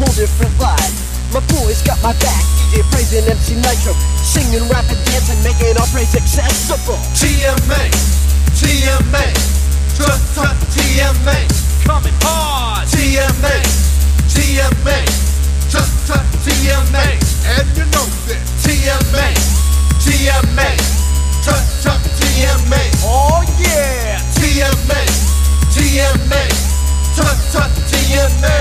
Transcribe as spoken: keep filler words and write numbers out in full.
whole different vibe. My boys got my back, D J praising M C Nitro, singing, rapping, dancing, making our praise accessible. T M A, T M A, trust, trust, T M A, coming hard. T M A, T M A, trust, trust, T M A, and you know this. T M A, T M A, trust, trust, T M A. Oh yeah. T M A, T M A, trust, trust, T M A.